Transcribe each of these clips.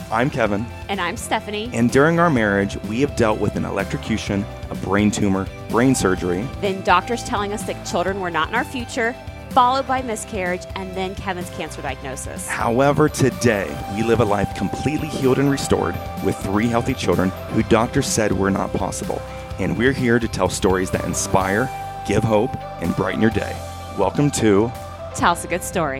I'm Kevin. And I'm Stephanie. And during our marriage, we have dealt with an electrocution, a brain tumor, brain surgery. Then doctors telling us that children were not in our future, followed by miscarriage, and then Kevin's cancer diagnosis. However, today, we live a life completely healed and restored with 3 healthy children who doctors said were not possible. And we're here to tell stories that inspire, give hope, and brighten your day. Welcome to Tell Us a Good Story.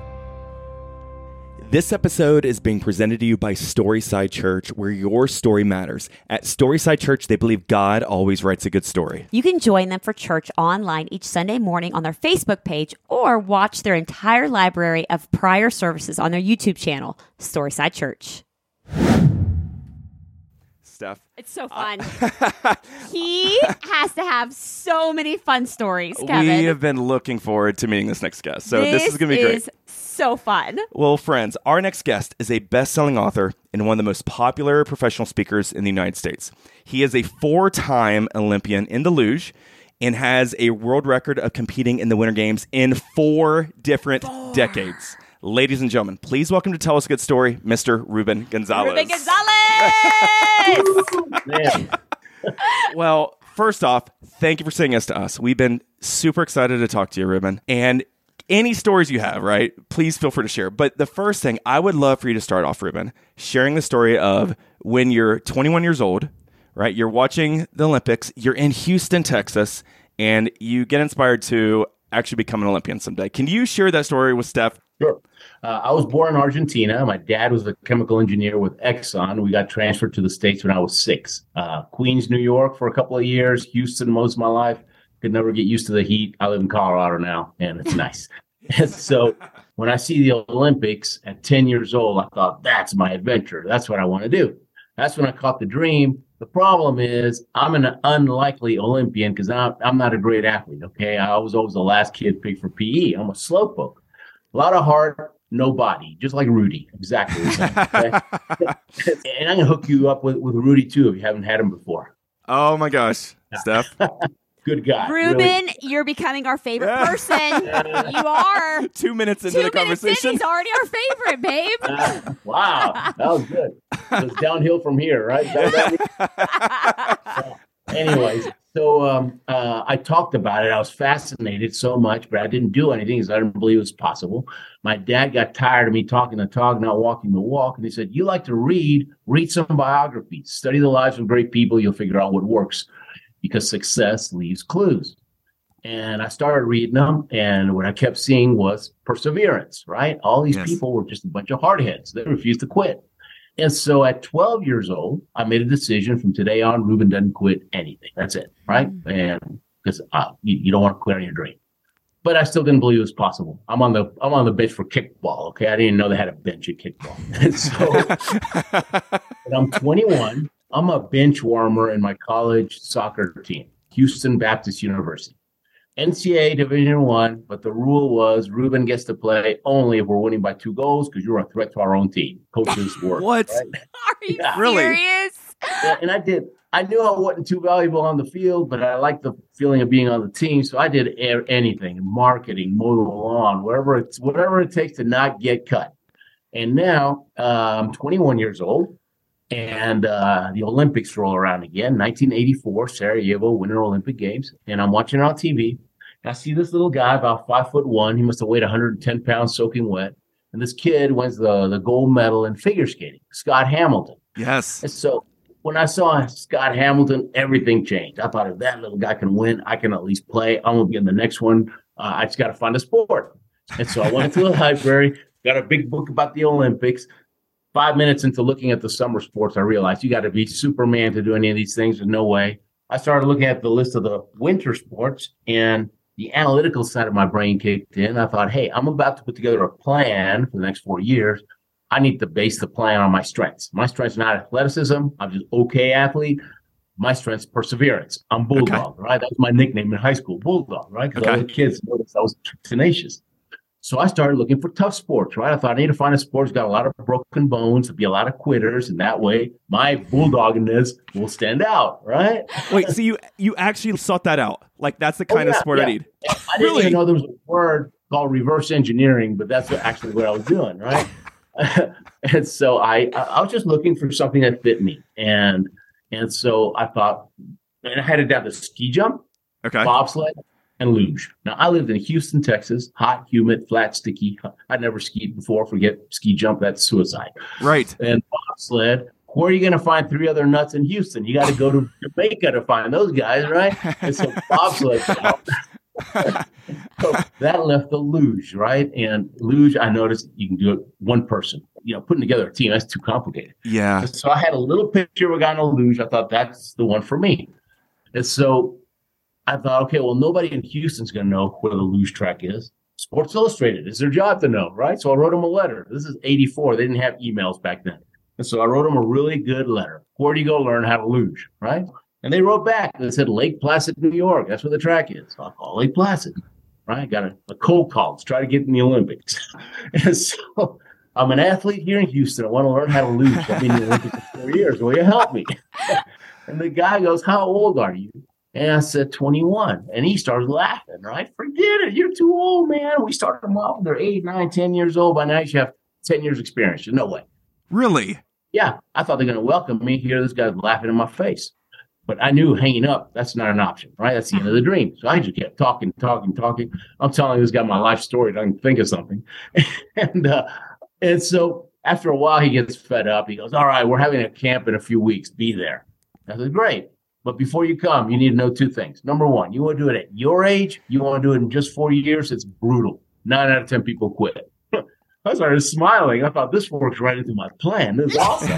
This episode is being presented to you by Storyside Church, where your story matters. At Storyside Church, they believe God always writes a good story. You can join them for church online each Sunday morning on their Facebook page or watch their entire library of prior services on their YouTube channel, Storyside Church. Steph. It's so fun. He has to have so many fun stories, Kevin. We have been looking forward to meeting this next guest, so this is going to be great. This is so fun. Well, friends, our next guest is a best-selling author and one of the most popular professional speakers in the United States. He is a 4-time Olympian in the luge and has a world record of competing in the Winter Games in 4 different decades. Ladies and gentlemen, please welcome to Tell Us a Good Story, Mr. Ruben Gonzalez. Ruben Gonzalez! Man. Well, first off, thank you for saying yes to us. We've been super excited to talk to you, Ruben. And any stories you have, right, please feel free to share. But the first thing, I would love for you to start off, Ruben, sharing the story of when you're 21 years old, right? You're watching the Olympics, you're in Houston, Texas, and you get inspired to actually become an Olympian someday. Can you share that story with Steph? Sure. I was born in Argentina. My dad was a chemical engineer with Exxon. We got transferred to the States when I was 6. Queens, New York for a couple of years, Houston most of my life. Could never get used to the heat. I live in Colorado now, and it's nice. And so when I see the Olympics at 10 years old, I thought, that's my adventure. That's what I want to do. That's when I caught the dream. The problem is I'm an unlikely Olympian because I'm not a great athlete, okay? I was always the last kid picked for PE. I'm a slowpoke. A lot of heart, no body, just like Rudy. Exactly the same. Okay? And I'm going to hook you up with Rudy, too, if you haven't had him before. Oh, my gosh. Steph? Good guy. Ruben, really. You're becoming our favorite person. You are. 2 minutes into the conversation. He's already our favorite, babe. Wow. That was good. It's downhill from here, right? Anyways, so I talked about it. I was fascinated so much, but I didn't do anything because I didn't believe it was possible. My dad got tired of me talking the talk, not walking the walk. And he said, you like to read some biographies, study the lives of great people. You'll figure out what works because success leaves clues. And I started reading them. And what I kept seeing was perseverance, right? All these people were just a bunch of hardheads. They refused to quit. And so at 12 years old, I made a decision from today on, Ruben doesn't quit anything. That's it, right? And because you don't want to quit on your dream. But I still didn't believe it was possible. I'm on the bench for kickball, okay? I didn't know they had a bench at kickball. And so when I'm 21, I'm a bench warmer in my college soccer team, Houston Baptist University. NCAA Division I, but the rule was Ruben gets to play only if we're winning by 2 goals because you're a threat to our own team. Coaches work. What? Are Right? you Really? serious? Yeah, and I did. I knew I wasn't too valuable on the field, but I liked the feeling of being on the team. So I did anything, marketing, mow the lawn, whatever it takes to not get cut. And now I'm 21 years old. And the Olympics roll around again, 1984, Sarajevo, Winter Olympic Games. And I'm watching it on TV. And I see this little guy, about 5'1". He must have weighed 110 pounds soaking wet. And this kid wins the gold medal in figure skating, Scott Hamilton. Yes. And so when I saw Scott Hamilton, everything changed. I thought if that little guy can win, I can at least play. I'm going to be in the next one. I just got to find a sport. And so I went to the library, got a big book about the Olympics. 5 minutes into looking at the summer sports, I realized you got to be Superman to do any of these things. There's no way. I started looking at the list of the winter sports, and the analytical side of my brain kicked in. I thought, hey, I'm about to put together a plan for the next 4 years. I need to base the plan on my strengths. My strength's not athleticism. I'm just okay athlete. My strength's perseverance. I'm Bulldog, right? That was my nickname in high school, Bulldog, right? Because all the kids noticed I was tenacious. So I started looking for tough sports, right? I thought I need to find a sport that's got a lot of broken bones, there'll be a lot of quitters, and that way my bulldoggedness will stand out, right? Wait, so you actually sought that out? Like that's the kind of sport I need? I didn't even know there was a word called reverse engineering, but that's actually what I was doing, right? And so I was just looking for something that fit me. And so I thought, and I headed down to ski jump, Okay. bobsled, and luge. Now, I lived in Houston, Texas, hot, humid, flat, sticky. I'd never skied before. Forget ski jump. That's suicide. Right. And bobsled. Where are you going to find three other nuts in Houston? You got to go to Jamaica to find those guys, right? And so bobsled. So that left the luge, right? And luge, I noticed you can do it one person. Putting together a team, that's too complicated. Yeah. So I had a little picture of a guy on a luge. I thought that's the one for me. And so I thought, okay, well, nobody in Houston's going to know where the luge track is. Sports Illustrated, it's their job to know, right? So I wrote them a letter. This is 84. They didn't have emails back then. And so I wrote them a really good letter. Where do you go learn how to luge, right? And they wrote back. They said, Lake Placid, New York. That's where the track is. So I called Lake Placid, right? Got a cold call to try to get in the Olympics. And so I'm an athlete here in Houston. I want to learn how to luge. I've been in the Olympics for 4 years. Will you help me? And the guy goes, how old are you? And I said, 21. And he started laughing, right? Forget it. You're too old, man. We started them off when they're 8, 9, 10 years old. By now, you should have 10 years experience. There's no way. Really? Yeah. I thought they're going to welcome me. Here, this guy's laughing in my face. But I knew hanging up, that's not an option, right? That's the end of the dream. So I just kept talking. I'm telling this guy my life story. I can think of something. And so after a while, he gets fed up. He goes, all right, we're having a camp in a few weeks. Be there. I said, great. But before you come, you need to know two things. Number one, you want to do it at your age. You want to do it in just 4 years. It's brutal. 9 out of 10 people quit. I started smiling. I thought, this works right into my plan. This is awesome.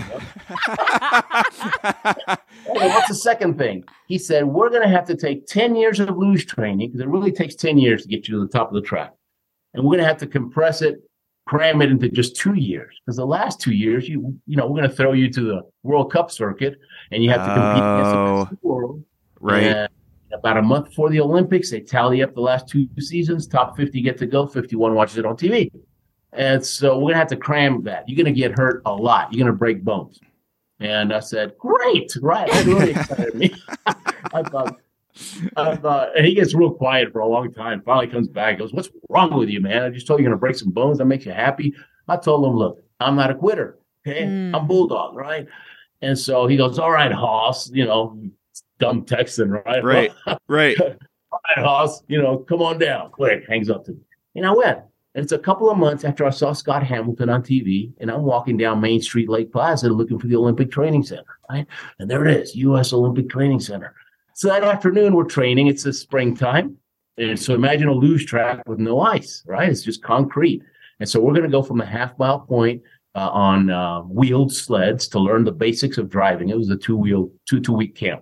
What's the second thing? He said, we're going to have to take 10 years of luge training, because it really takes 10 years to get you to the top of the track. And we're going to have to compress it, cram it into just 2 years. Because the last 2 years, we're going to throw you to the World Cup circuit, and you have to compete against the best in the world. Right. And about a month before the Olympics, they tally up the last 2 seasons. Top 50 get to go. 51 watches it on TV. And so we're going to have to cram that. You're going to get hurt a lot. You're going to break bones. And I said, great, right? That really excited me. I thought, and he gets real quiet for a long time. Finally comes back, goes, what's wrong with you, man? I just told you you're going to break some bones. That makes you happy. I told him, look, I'm not a quitter. Okay. I'm Bulldog, right? And so he goes, all right, Hoss, dumb Texan, right? Right. Right. All right, Hoss, come on down. Quick, hangs up to me. And I went. And it's a couple of months after I saw Scott Hamilton on TV, and I'm walking down Main Street, Lake Placid, looking for the Olympic Training Center, right? And there it is, U.S. Olympic Training Center. So that afternoon, we're training. It's the springtime. And so imagine a luge track with no ice, right? It's just concrete. And so we're going to go from a half-mile point on wheeled sleds to learn the basics of driving. It was a two-week camp.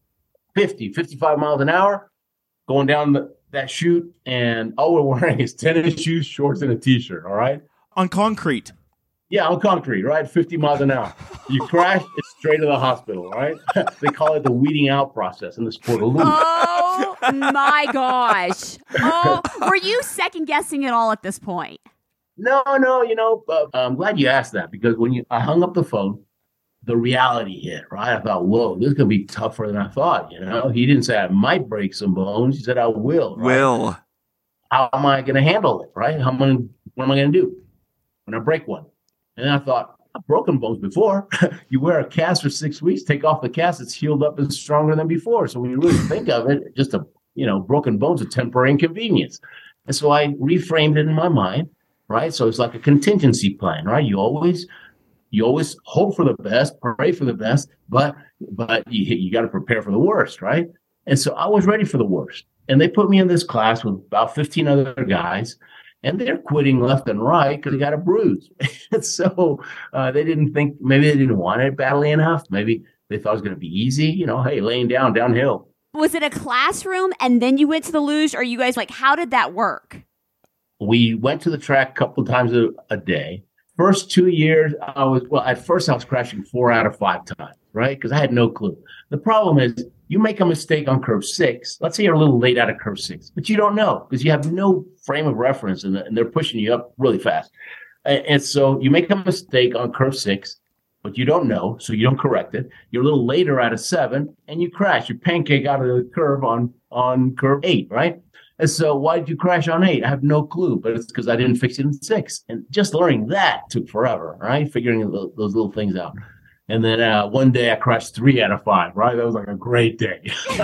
55 miles an hour, going down that chute, and all we're wearing is tennis shoes, shorts, and a T-shirt, all right? On concrete. Yeah, on concrete, right? 50 miles an hour. You crash, it's straight to the hospital, right? They call it the weeding out process in the sport of luge. Oh, my gosh. Oh, were you second-guessing it all at this point? No, I'm glad you asked that, because when I hung up the phone, the reality hit, right? I thought, whoa, this is going to be tougher than I thought, He didn't say I might break some bones. He said I will. Right? Will. How am I going to handle it, right? What am I going to do when I break one? And I thought, I've broken bones before. You wear a cast for 6 weeks, take off the cast, it's healed up and stronger than before. So when you really think of it, just broken bones, a temporary inconvenience. And so I reframed it in my mind, right? So it's like a contingency plan, right? You always hope for the best, pray for the best, but you got to prepare for the worst, right? And so I was ready for the worst. And they put me in this class with about 15 other guys, and they're quitting left and right because they got a bruise. And so they didn't think, maybe they didn't want it badly enough. Maybe they thought it was going to be easy, hey, laying downhill. Was it a classroom and then you went to the luge, or you guys how did that work? We went to the track a couple of times a day. First 2 years, at first I was crashing 4 out of 5 times, right? Because I had no clue. The problem is you make a mistake on curve 6. Let's say you're a little late out of curve 6, but you don't know because you have no frame of reference and they're pushing you up really fast. And so you make a mistake on curve 6, but you don't know, so you don't correct it. You're a little later out of 7 and you crash. You pancake out of the curve on curve 8, right? And so why did you crash on 8? I have no clue, but it's because I didn't fix it in 6. And just learning that took forever, right? Figuring those little things out. And then one day I crashed 3 out of 5, right? That was like a great day.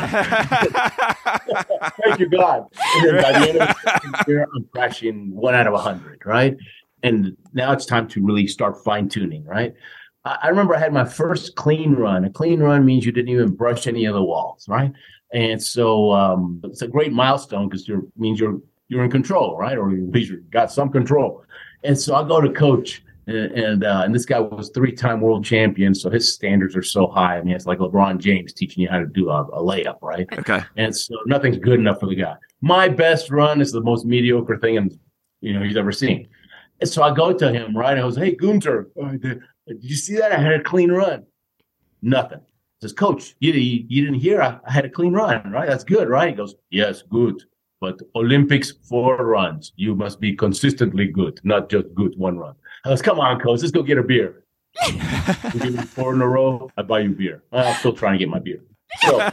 Thank you, God. And then by the end of the year, I'm crashing 1 out of 100, right? And now it's time to really start fine tuning, right? I remember I had my first clean run. A clean run means you didn't even brush any of the walls, right? And so it's a great milestone because it means you're in control, right? Or at least you got some control. And so I go to coach. And this guy was 3-time world champion, so his standards are so high. I mean, it's like LeBron James teaching you how to do a layup, right? Okay. And so nothing's good enough for the guy. My best run is the most mediocre thing he's ever seen. And so I go to him, right? I was, hey, Gunter, did you see that? I had a clean run. Nothing. He says, Coach, you didn't hear I had a clean run, right? That's good, right? He goes, yes, good. But Olympics 4 runs. You must be consistently good, not just good 1 run. I was, come on, coach, let's go get a beer. You give me 4 in a row, I buy you beer. I'm still trying to get my beer. So.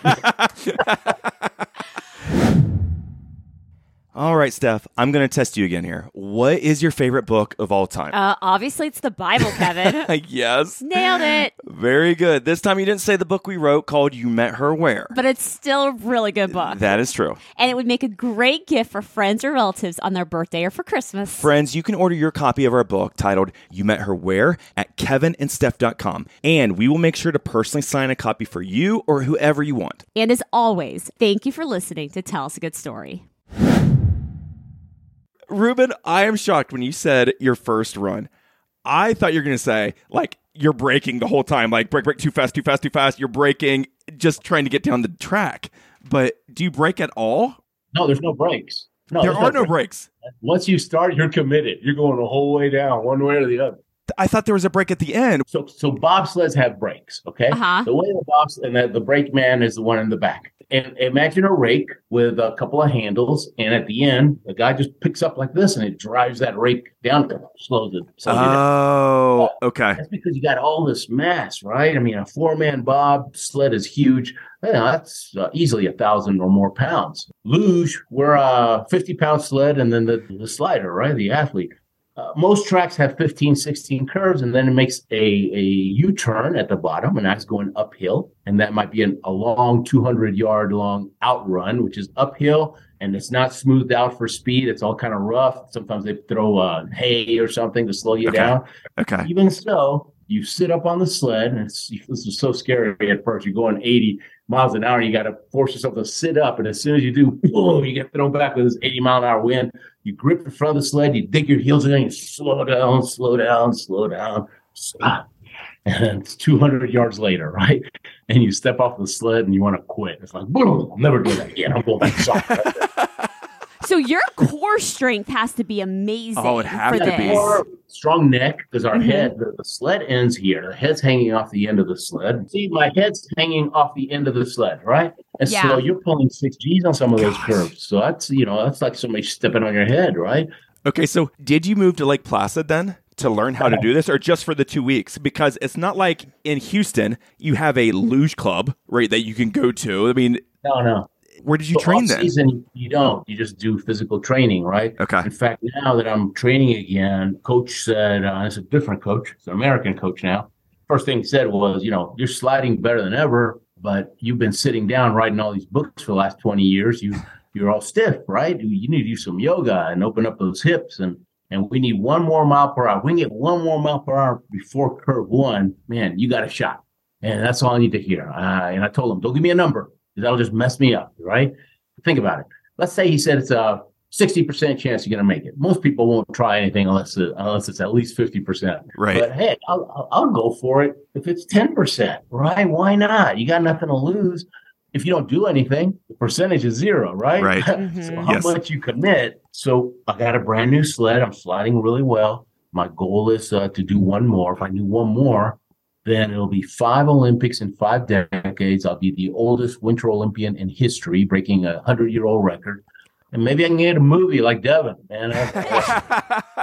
All right, Steph, I'm going to test you again here. What is your favorite book of all time? Obviously, it's the Bible, Kevin. Yes. Nailed it. Very good. This time you didn't say the book we wrote called You Met Her Where. But it's still a really good book. That is true. And it would make a great gift for friends or relatives on their birthday or for Christmas. Friends, you can order your copy of our book titled You Met Her Where at kevinandsteph.com. And we will make sure to personally sign a copy for you or whoever you want. And as always, thank you for listening to Tell Us a Good Story. Ruben, I am shocked when you said your first run. I thought you were going to say, like, you're braking the whole time. Like, brake, too fast. You're braking, just trying to get down the track. But do you brake at all? No, there's no brakes. No, there are no brakes. Once you start, you're committed. You're going the whole way down, one way or the other. I thought there was a brake at the end. So bobsleds have brakes, okay? Uh-huh. The way the brake man is the one in the back. And imagine a rake with a couple of handles, and at the end, the guy just picks up like this, and it drives that rake down, slows it. Oh, okay. That's because you got all this mass, right? I mean, a 4-man bob sled is huge. That's easily 1,000 or more pounds. Luge, we're a 50-pound sled, and then the slider, right? The athlete. Most tracks have 15, 16 curves, and then it makes a U-turn at the bottom, and that's going uphill. And that might be a long 200-yard long outrun, which is uphill, and it's not smoothed out for speed. It's all kind of rough. Sometimes they throw hay or something to slow you down. Okay. Even so, you sit up on the sled, and this is so scary at first. You're going 80 miles an hour, and you got to force yourself to sit up. And as soon as you do, boom, you get thrown back with this 80-mile-an-hour wind. You grip the front of the sled, you dig your heels in, and you slow down, stop. And it's 200 yards later, right? And you step off the sled, and you want to quit. It's like, boom, I'll never do that again. I'm going back soft. So your core strength has to be amazing. Oh, it has to be. Strong neck, because our head, the sled ends here. The head's hanging off the end of the sled. See, my head's hanging off the end of the sled, right? And so you're pulling 6 Gs on some of those curves. So that's like somebody stepping on your head, right? Okay, so did you move to Lake Placid then to learn how to do this, or just for the 2 weeks? Because it's not like in Houston you have a luge club, right, that you can go to. I mean, no. Where did you train then? Season, you don't. You just do physical training, right? Okay. In fact, now that I'm training again, coach said, it's a different coach. It's an American coach now. First thing he said was, you're sliding better than ever, but you've been sitting down writing all these books for the last 20 years. You're all stiff, right? You need to do some yoga and open up those hips. And we need 1 more mile per hour. We can get 1 more mile per hour before curve 1. Man, you got a shot. And that's all I need to hear. And I told him, don't give me a number. That'll just mess me up, right? Think about it. Let's say he said it's a 60% chance you're going to make it. Most people won't try anything unless it's at least 50%. Right. But hey, I'll go for it if it's 10%, right? Why not? You got nothing to lose. If you don't do anything, the percentage is 0, right? Right. So how much you commit? So I got a brand new sled. I'm sliding really well. My goal is to do 1 more. If I do 1 more, then it'll be 5 Olympics in 5 decades. I'll be the oldest Winter Olympian in history, breaking a 100-year-old record. And maybe I can get a movie like Devin, man.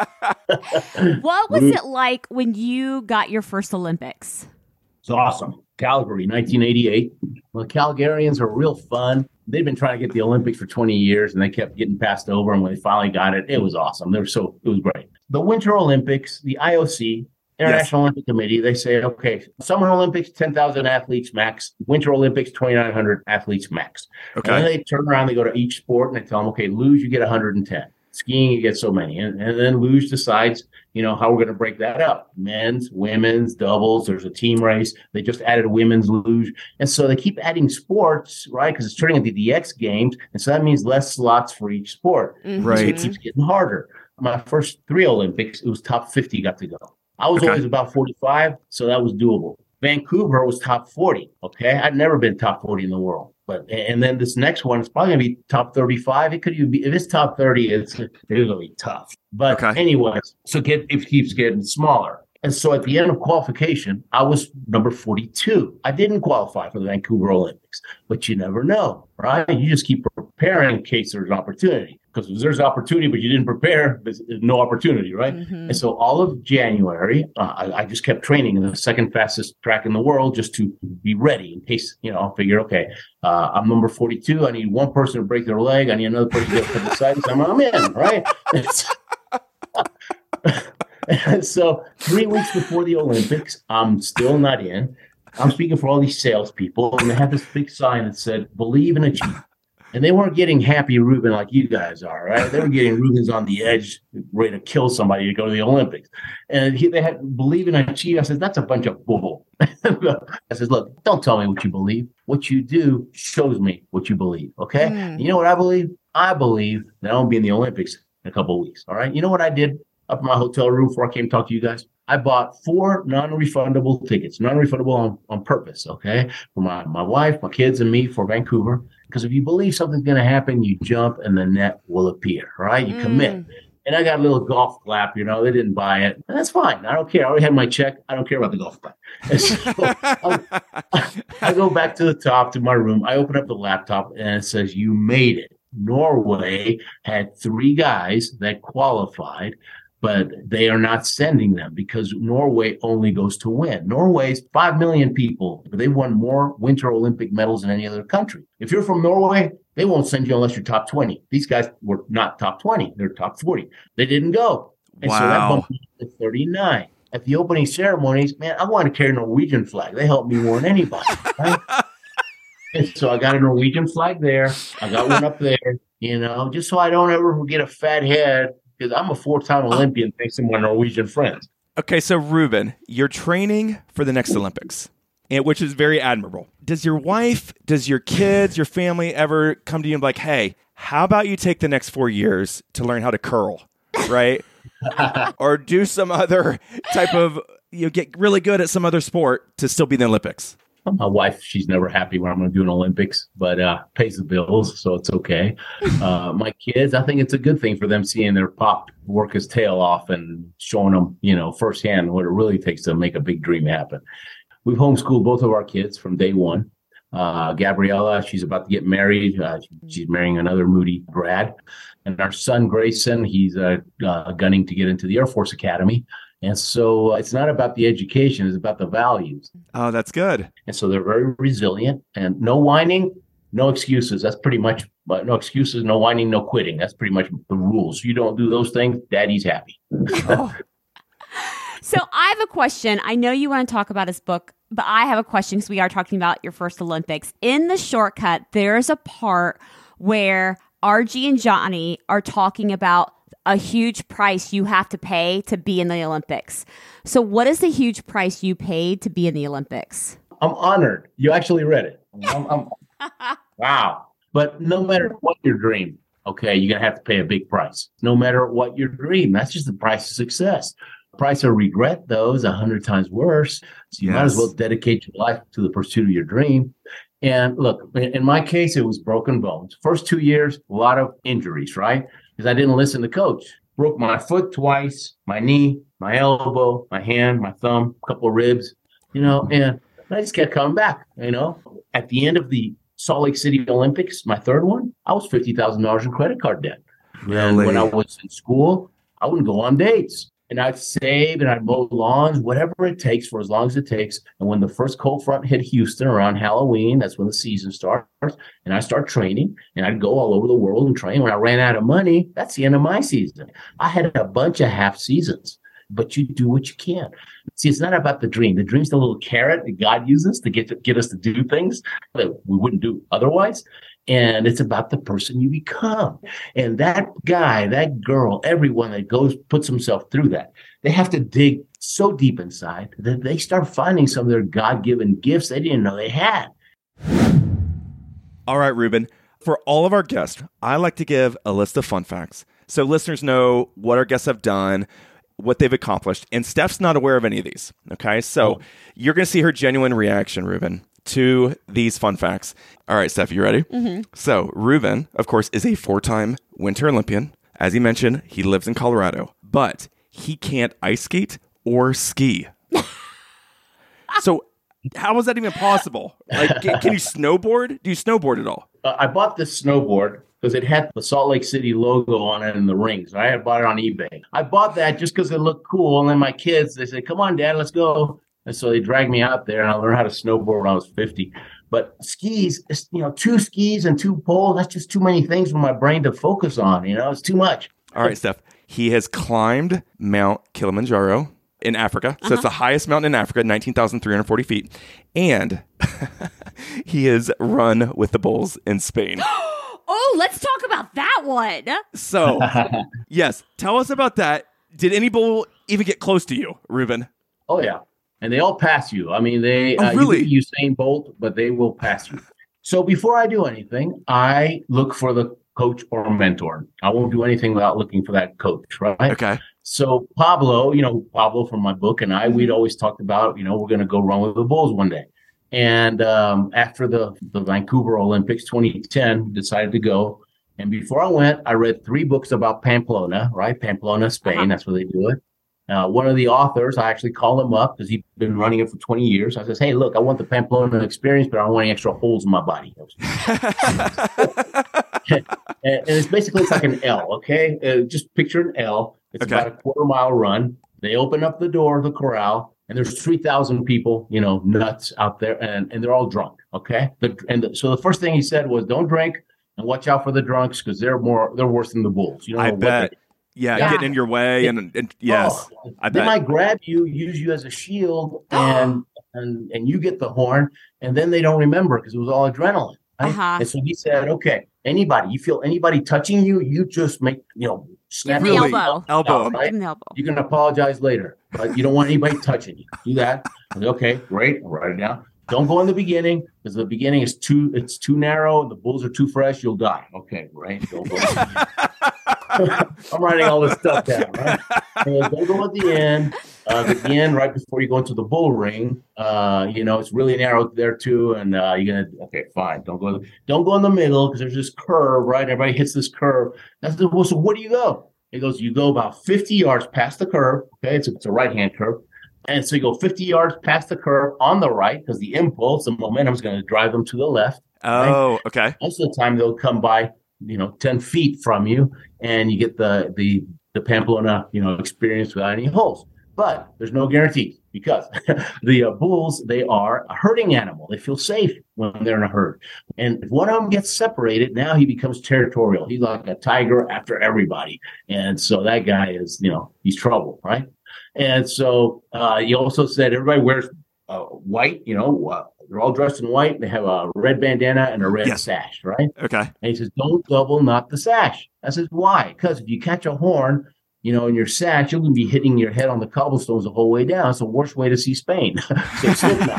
What was it like when you got your first Olympics? It's awesome. Calgary, 1988. Well, Calgarians are real fun. They've been trying to get the Olympics for 20 years, and they kept getting passed over. And when they finally got it, it was awesome. It was great. The Winter Olympics, the IOC, International Olympic Committee, they say, okay, Summer Olympics, 10,000 athletes max. Winter Olympics, 2,900 athletes max. Okay. And then they turn around, they go to each sport, and they tell them, okay, luge, you get 110. Skiing, you get so many. And then luge decides, how we're going to break that up. Men's, women's, doubles. There's a team race. They just added a women's luge. And so they keep adding sports, right? Because it's turning into the X Games. And so that means less slots for each sport. Mm-hmm. Right. So it keeps getting harder. My first 3 Olympics, it was top 50 got to go. I was always about 45, so that was doable. Vancouver was top 40, okay? I'd never been top 40 in the world. And then this next one is probably going to be top 35. It could even be, if it's top 30, it's going to be tough. But anyways, so it keeps getting smaller. And so at the end of qualification, I was number 42. I didn't qualify for the Vancouver Olympics, but you never know, right? You just keep preparing in case there's an opportunity. Because if there's opportunity, but you didn't prepare, there's no opportunity, right? Mm-hmm. And so all of January, I just kept training in the second fastest track in the world just to be ready in case, I'll figure, okay, I'm number 42. I need one person to break their leg. I need another person to get appendicitis. I'm in, right? And so 3 weeks before the Olympics, I'm still not in. I'm speaking for all these salespeople, and they had this big sign that said, "Believe and achieve." And they weren't getting happy Ruben like you guys are, right? They were getting Ruben's on the edge, ready to kill somebody to go to the Olympics. And they had believe and achieve. I said, that's a bunch of bull. I said, look, don't tell me what you believe. What you do shows me what you believe, okay? Mm. You know what I believe? I believe that I won't be in the Olympics in a couple of weeks, all right? You know what I did up in my hotel room before I came to talk to you guys? I bought 4 non-refundable tickets, non-refundable on purpose, okay, for my wife, my kids, and me for Vancouver. Because if you believe something's going to happen, you jump and the net will appear, right? You commit. And I got a little golf clap, they didn't buy it. And that's fine. I don't care. I already had my check. I don't care about the golf clap. And so I go back to the top to my room. I open up the laptop and it says, you made it. Norway had 3 guys that qualified, but they are not sending them because Norway only goes to win. Norway's 5 million people, but they won more Winter Olympic medals than any other country. If you're from Norway, they won't send you unless you're top 20. These guys were not top 20. They're top 40. They didn't go. And so that bumped me to 39. At the opening ceremonies, man, I want to carry a Norwegian flag. They helped me more than anybody. Right? And so I got a Norwegian flag there. I got one up there, just so I don't ever get a fat head. Because I'm a 4-time Olympian thanks to my Norwegian friends. Okay, so Ruben, you're training for the next Olympics, which is very admirable. Does your wife, does your kids, your family ever come to you and be like, hey, how about you take the next 4 years to learn how to curl, right? Or do some other type of, get really good at some other sport to still be in the Olympics? My wife, she's never happy when I'm going to do an Olympics, but pays the bills, so it's okay. My kids, I think it's a good thing for them seeing their pop work his tail off and showing them, firsthand what it really takes to make a big dream happen. We've homeschooled both of our kids from day one. Gabriella, she's about to get married. She's marrying another Moody grad. And our son, Grayson, he's gunning to get into the Air Force Academy. And so it's not about the education, it's about the values. Oh, that's good. And so they're very resilient and no whining, no excuses. That's pretty much, no excuses, no whining, no quitting. That's pretty much the rules. You don't do those things, daddy's happy. Oh. So I have a question. I know you want to talk about his book, but I have a question because we are talking about your first Olympics. In the shortcut, there's a part where RG and Johnny are talking about a huge price you have to pay to be in the Olympics. So what is the huge price you paid to be in the Olympics? I'm honored. You actually read it. Wow. But no matter what your dream, okay, you're going to have to pay a big price. No matter what your dream, that's just the price of success. The price of regret, though, is 100 times worse. So you might as well dedicate your life to the pursuit of your dream. And look, in my case, it was broken bones. First 2 years, a lot of injuries, right? Because I didn't listen to coach. Broke my foot twice, my knee, my elbow, my hand, my thumb, a couple of ribs, and I just kept coming back, At the end of the Salt Lake City Olympics, my third one, I was $50,000 in credit card debt. Really? And when I was in school, I wouldn't go on dates. And I'd save and I'd mow lawns, whatever it takes for as long as it takes. And when the first cold front hit Houston around Halloween, that's when the season starts. And I start training and I'd go all over the world and train. When I ran out of money, that's the end of my season. I had a bunch of half seasons, but you do what you can. See, it's not about the dream. The dream's the little carrot that God uses to get us to do things that we wouldn't do otherwise. And it's about the person you become. And that guy, that girl, everyone that puts himself through that, they have to dig so deep inside that they start finding some of their God-given gifts they didn't know they had. All right, Ruben. For all of our guests, I like to give a list of fun facts so listeners know what our guests have done, what they've accomplished. And Steph's not aware of any of these. Okay, so you're going to see her genuine reaction, Ruben, to these fun facts. All right, Steph, you ready? Mm-hmm. So Ruben, of course, is a 4-time Winter Olympian. As he mentioned, he lives in Colorado, but he can't ice skate or ski. So how was that even possible? Like, can you snowboard? Do you snowboard at all? I bought this snowboard because it had the Salt Lake City logo on it and the rings. I had bought it on eBay. I bought that just because it looked cool. And then my kids, they said, come on, Dad, let's go. And so they dragged me out there, and I learned how to snowboard when I was 50. But skis, 2 skis and 2 poles, that's just too many things for my brain to focus on. It's too much. All right, Steph. He has climbed Mount Kilimanjaro in Africa. So it's the highest mountain in Africa, 19,340 feet. And he has run with the bulls in Spain. Oh, let's talk about that one. So, yes, tell us about that. Did any bull even get close to you, Ruben? Oh, yeah. And they all pass you. I mean, really? You Usain Bolt, but they will pass you. So before I do anything, I look for the coach or mentor. I won't do anything without looking for that coach, right? Okay. So Pablo from my book and we'd always talked about, we're going to go run with the bulls one day. And after the Vancouver Olympics 2010, decided to go. And before I went, I read 3 books about Pamplona, right? Pamplona, Spain. That's where they do it. One of the authors, I actually called him up because he'd been running it for 20 years. I says, hey, look, I want the Pamplona experience, but I don't want any extra holes in my body. And it's like an L, okay? Just picture an L. It's about a quarter-mile run. They open up the door of the corral, and there's 3,000 people, nuts out there, and they're all drunk, okay? So the first thing he said was, don't drink and watch out for the drunks because they're worse than the bulls. You don't know what bet. Yeah, getting in your way, and yes, I bet. They might grab you, use you as a shield, and you get the horn, and then they don't remember because it was all adrenaline. Right? And so he said, okay, you feel anybody touching you, you just make, snap the elbow. Out, right? You can apologize later, but you don't want anybody touching you. Do that. Okay, great. I'll write it down. Don't go in the beginning because the beginning is too narrow. The bulls are too fresh. You'll die. Okay, right. Don't go. I'm writing all this stuff down, right? Don't go at the end. At the end, right before you go into the bull ring, it's really narrow there too, and okay, fine. Don't go in the middle because there's this curve, right? Everybody hits this curve. So where do you go? He goes, you go about 50 yards past the curve. Okay, it's a right-hand curve. And so you go 50 yards past the curve on the right because the impulse, the momentum is going to drive them to the left. Oh, right? Okay. Most of the time they'll come by, 10 feet from you, and you get the Pamplona, experience without any holes. But there's no guarantees because the bulls, they are a herding animal. They feel safe when they're in a herd. And if one of them gets separated, now he becomes territorial. He's like a tiger after everybody. And so that guy is, he's trouble, right? And so he also said everybody wears white, they're all dressed in white. They have a red bandana and a red sash, right? Okay. And he says, don't double knot the sash. I says, why? Because if you catch a horn, in your sash, you're going to be hitting your head on the cobblestones the whole way down. It's the worst way to see Spain. So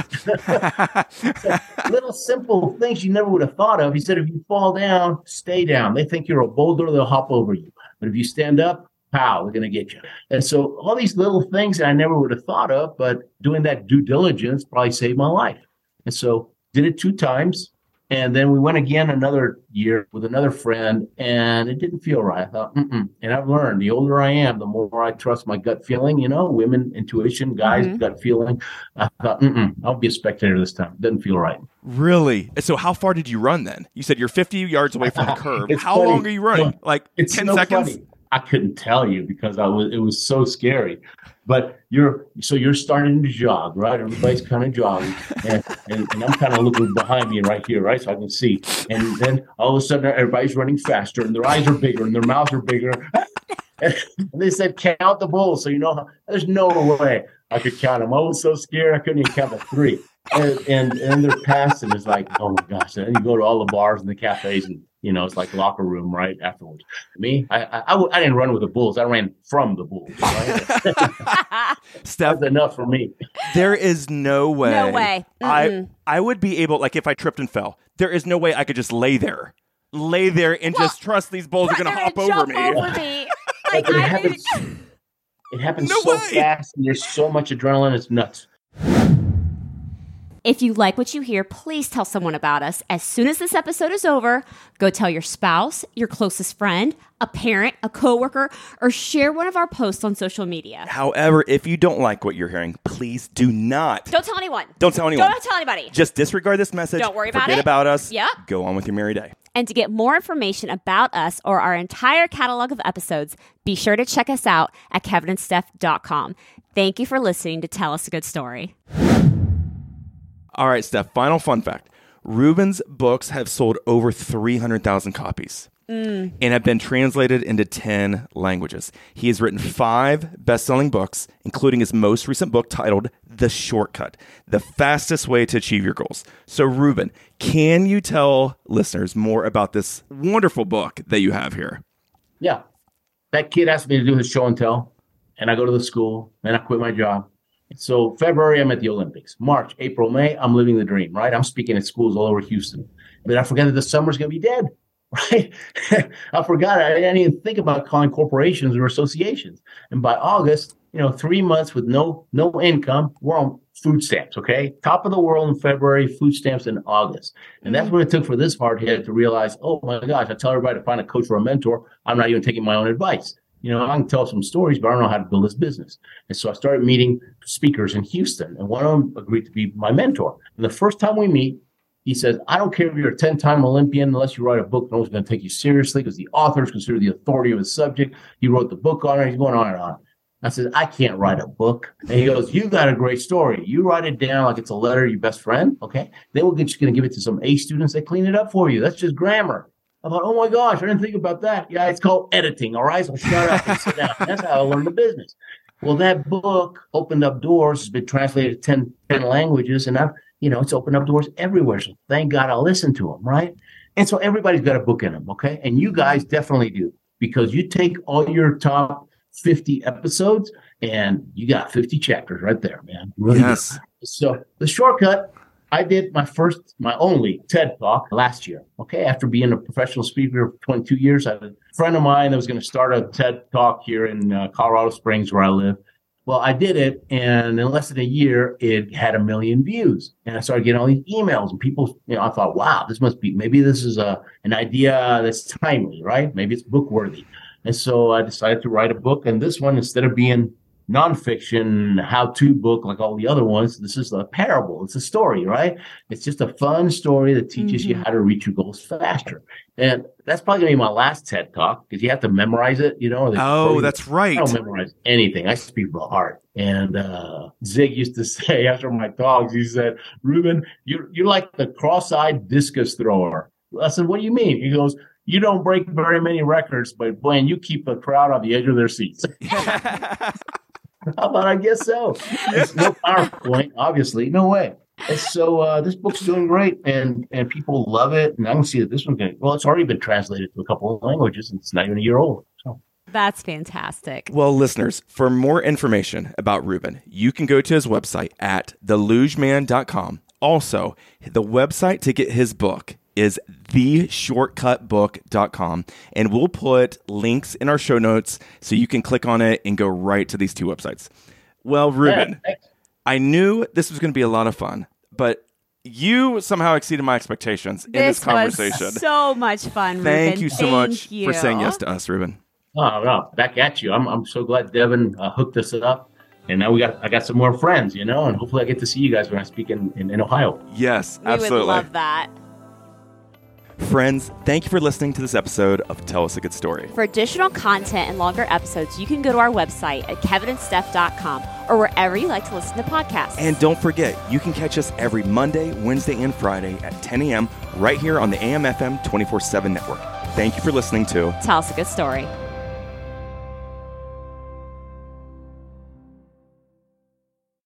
little simple things you never would have thought of. He said, if you fall down, stay down. They think you're a boulder, they'll hop over you. But if you stand up, pow, they're going to get you. And so all these little things that I never would have thought of, but doing that due diligence probably saved my life. And so did it 2 times. And then we went again another year with another friend, and it didn't feel right. I thought, And I've learned the older I am, the more I trust my gut feeling, women, intuition, guys, gut feeling. I thought, I'll be a spectator this time. It doesn't feel right. Really? So how far did you run then? You said you're 50 yards away from the curve. How long are you running? Like it's 10 seconds? Funny. I couldn't tell you because it was so scary. But you're starting to jog, right? Everybody's kind of jogging, and I'm kind of looking behind me right here, right, so I can see. And then all of a sudden, everybody's running faster, and their eyes are bigger, and their mouths are bigger. And they said, count the bulls. So there's no way I could count them. I was so scared I couldn't even count to 3. And they're passing. It's like, oh my gosh! And then you go to all the bars and the cafes, and it's like locker room right afterwards. Me, I didn't run with the bulls. I ran from the bulls. Right? Steph, that's enough for me. There is no way. No way. I would be able, like, if I tripped and fell. There is no way I could just lay there and just trust these bulls are going to hop over me. Like, it happens No so way. fast, and there's so much adrenaline. It's nuts. If you like what you hear, please tell someone about us. As soon as this episode is over, go tell your spouse, your closest friend, a parent, a coworker, or share one of our posts on social media. However, if you don't like what you're hearing, please do not. Don't tell anyone. Don't tell anyone. Don't tell anybody. Just disregard this message. Don't worry about Forget it. about us. Yep. Go on with your merry day. And to get more information about us or our entire catalog of episodes, be sure to check us out at kevinandsteph.com. Thank you for listening to Tell Us a Good Story. All right, Steph, final fun fact. Ruben's books have sold over 300,000 copies and have been translated into 10 languages. He has written 5 best-selling books, including his most recent book titled The Shortcut, the fastest way to achieve your goals. So, Ruben, can you tell listeners more about this wonderful book that you have here? Yeah. That kid asked me to do his show and tell, and I go to the school, and I quit my job. So February, I'm at the Olympics. March, April, May, I'm living the dream, right? I'm speaking at schools all over Houston. But I forgot that the summer's going to be dead, right? I forgot. I didn't even think about calling corporations or associations. And by August, 3 months with no income, we're on food stamps, okay? Top of the world in February, food stamps in August. And that's what it took for this hardhead to realize, oh my gosh, I tell everybody to find a coach or a mentor. I'm not even taking my own advice. I can tell some stories, but I don't know how to build this business. And so I started meeting speakers in Houston, and one of them agreed to be my mentor. And the first time we meet, he says, I don't care if you're a 10-time Olympian, unless you write a book, no one's going to take you seriously because the author is considered the authority of his subject. He wrote the book on it. He's going on and on. I said, I can't write a book. And he goes, you got a great story. You write it down like it's a letter to your best friend, okay? Then we're just going to give it to some A students that clean it up for you. That's just grammar. I thought, oh my gosh, I didn't think about that. Yeah, it's called editing, all right? So shut up and sit down. That's how I learned the business. Well, that book opened up doors. It's been translated to 10 languages, and it's opened up doors everywhere. So thank God I listened to them, right? And so everybody's got a book in them, okay? And you guys definitely do, because you take all your top 50 episodes, and you got 50 chapters right there, man. Really Yes. good. So The Shortcut, I did my only TED Talk last year, okay? After being a professional speaker for 22 years, I had a friend of mine that was going to start a TED Talk here in Colorado Springs, where I live. Well, I did it, and in less than a year, it had 1 million views. And I started getting all these emails, and people, I thought, wow, maybe this is an idea that's timely, right? Maybe it's book worthy. And so I decided to write a book, and this one, instead of being nonfiction how-to book like all the other ones, this is a parable. It's a story, right? It's just a fun story that teaches you how to reach your goals faster. And that's probably going to be my last TED Talk, because you have to memorize it, Oh, that's right. I don't memorize anything. I speak from the heart. And Zig used to say after my talks, he said, Ruben, you're like the cross-eyed discus thrower. I said, what do you mean? He goes, you don't break very many records, but boy, you keep the crowd on the edge of their seats. How about I guess so? There's no PowerPoint, obviously. No way. And so this book's doing great, and people love it. And I can see that this one's it's already been translated to a couple of languages, and it's not even a year old. So That's fantastic. Well, listeners, for more information about Ruben, you can go to his website at thelugeman.com. Also, the website to get his book is theshortcutbook.com, and we'll put links in our show notes so you can click on it and go right to these 2 websites. Well, Ruben, I knew this was going to be a lot of fun, but you somehow exceeded my expectations in this conversation. Was so much fun, Ruben. Thank you so much you. for saying yes to us, Ruben. Oh, no, back at you. I'm so glad Devin hooked us up. And now I got some more friends, and hopefully I get to see you guys when I speak in Ohio. Yes, We absolutely. would love that. Friends, thank you for listening to this episode of Tell Us a Good Story. For additional content and longer episodes, you can go to our website at kevinandsteph.com or wherever you like to listen to podcasts. And don't forget, you can catch us every Monday, Wednesday, and Friday at 10 a.m. right here on the AM/FM 24/7 network. Thank you for listening to Tell Us a Good Story.